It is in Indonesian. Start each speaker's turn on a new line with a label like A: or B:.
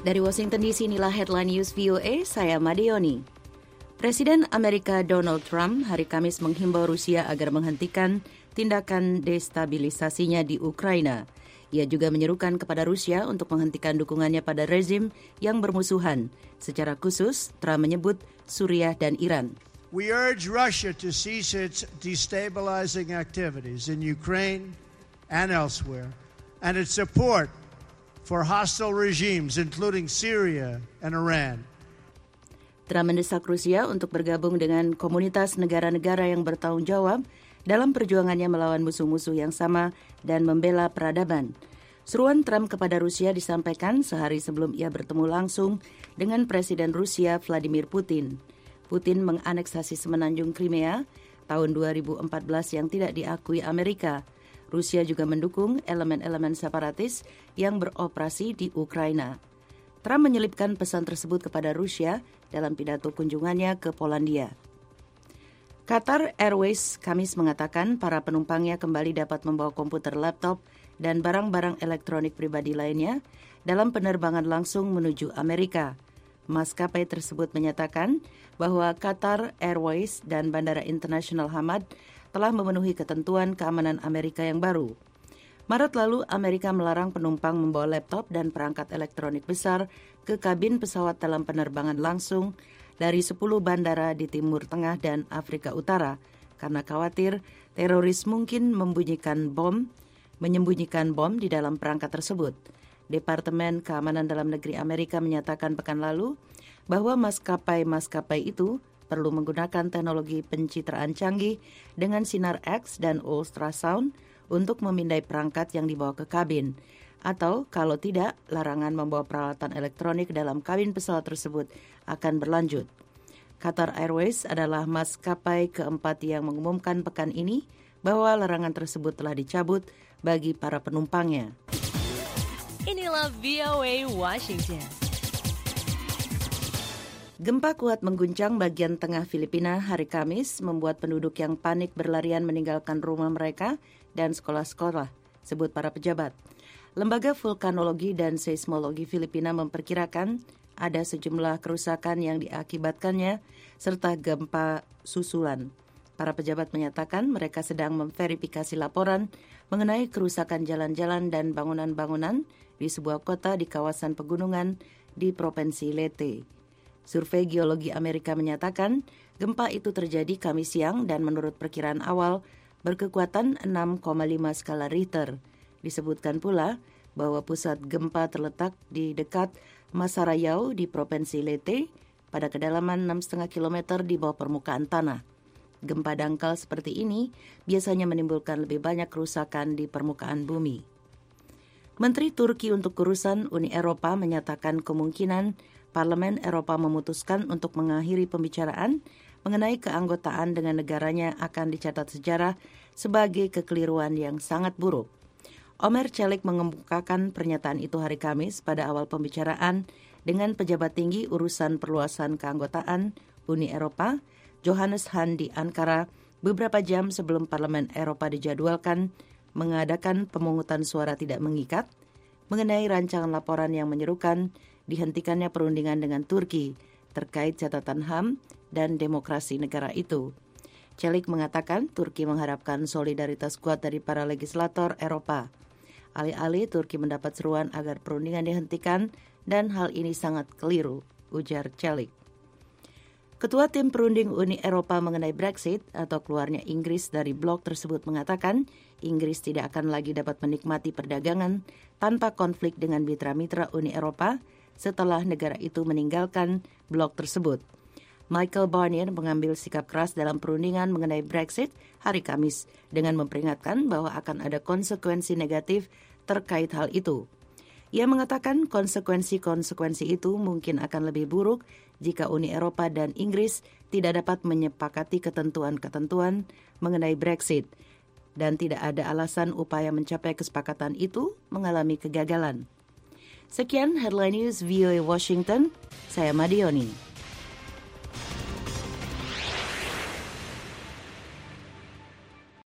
A: Dari Washington DC, inilah Headline News VOA, saya Madioni. Presiden Amerika Donald Trump hari Kamis menghimbau Rusia agar menghentikan tindakan destabilisasinya di Ukraina. Ia juga menyerukan kepada Rusia untuk menghentikan dukungannya pada rezim yang bermusuhan. Secara khusus, Trump menyebut Suriah dan Iran.
B: We urge Russia to cease its destabilizing activities in Ukraine and elsewhere, and its support for hostile regimes, including Syria and Iran.
A: Trump mendesak Rusia untuk bergabung dengan komunitas negara-negara yang bertanggung jawab dalam perjuangannya melawan musuh-musuh yang sama dan membela peradaban. Seruan Trump kepada Rusia disampaikan sehari sebelum ia bertemu langsung dengan Presiden Rusia Vladimir Putin. Putin menganeksasi semenanjung Crimea tahun 2014 yang tidak diakui Amerika. Rusia juga mendukung elemen-elemen separatis yang beroperasi di Ukraina. Trump menyelipkan pesan tersebut kepada Rusia dalam pidato kunjungannya ke Polandia. Qatar Airways Kamis mengatakan para penumpangnya kembali dapat membawa komputer laptop dan barang-barang elektronik pribadi lainnya dalam penerbangan langsung menuju Amerika. Maskapai tersebut menyatakan bahwa Qatar Airways dan Bandara Internasional Hamad telah memenuhi ketentuan keamanan Amerika yang baru. Maret lalu, Amerika melarang penumpang membawa laptop dan perangkat elektronik besar ke kabin pesawat dalam penerbangan langsung dari 10 bandara di Timur Tengah dan Afrika Utara karena khawatir teroris mungkin menyembunyikan bom di dalam perangkat tersebut. Departemen Keamanan Dalam Negeri Amerika menyatakan pekan lalu bahwa maskapai itu perlu menggunakan teknologi pencitraan canggih dengan sinar X dan ultrasound untuk memindai perangkat yang dibawa ke kabin. Atau kalau tidak, larangan membawa peralatan elektronik dalam kabin pesawat tersebut akan berlanjut. Qatar Airways adalah maskapai keempat yang mengumumkan pekan ini bahwa larangan tersebut telah dicabut bagi para penumpangnya.
C: Inilah VOA Washington.
A: Gempa kuat mengguncang bagian tengah Filipina hari Kamis membuat penduduk yang panik berlarian meninggalkan rumah mereka dan sekolah-sekolah, sebut para pejabat. Lembaga Vulkanologi dan Seismologi Filipina memperkirakan ada sejumlah kerusakan yang diakibatkannya serta gempa susulan. Para pejabat menyatakan mereka sedang memverifikasi laporan mengenai kerusakan jalan-jalan dan bangunan-bangunan di sebuah kota di kawasan pegunungan di Provinsi Leyte. Survei Geologi Amerika menyatakan gempa itu terjadi Kamis siang dan menurut perkiraan awal berkekuatan 6,5 skala Richter. Disebutkan pula bahwa pusat gempa terletak di dekat Masarayao di Provinsi Leyte pada kedalaman 6,5 km di bawah permukaan tanah. Gempa dangkal seperti ini biasanya menimbulkan lebih banyak kerusakan di permukaan bumi. Menteri Turki untuk Urusan Uni Eropa menyatakan kemungkinan Parlemen Eropa memutuskan untuk mengakhiri pembicaraan mengenai keanggotaan dengan negaranya akan dicatat sejarah sebagai kekeliruan yang sangat buruk. Omer Celik mengemukakan pernyataan itu hari Kamis pada awal pembicaraan dengan pejabat tinggi urusan perluasan keanggotaan Uni Eropa, Johannes Hahn di Ankara beberapa jam sebelum Parlemen Eropa dijadwalkan mengadakan pemungutan suara tidak mengikat mengenai rancangan laporan yang menyerukan dihentikannya perundingan dengan Turki terkait catatan HAM dan demokrasi negara itu. Celik mengatakan Turki mengharapkan solidaritas kuat dari para legislator Eropa. Alih-alih Turki mendapat seruan agar perundingan dihentikan dan hal ini sangat keliru, ujar Celik. Ketua Tim Perunding Uni Eropa mengenai Brexit atau keluarnya Inggris dari blok tersebut mengatakan Inggris tidak akan lagi dapat menikmati perdagangan tanpa konflik dengan mitra-mitra Uni Eropa setelah negara itu meninggalkan blok tersebut. Michael Barnier mengambil sikap keras dalam perundingan mengenai Brexit hari Kamis dengan memperingatkan bahwa akan ada konsekuensi negatif terkait hal itu. Ia mengatakan konsekuensi itu mungkin akan lebih buruk jika Uni Eropa dan Inggris tidak dapat menyepakati ketentuan-ketentuan mengenai Brexit dan tidak ada alasan upaya mencapai kesepakatan itu mengalami kegagalan. Sekian Headline News VOA Washington, saya Madioni.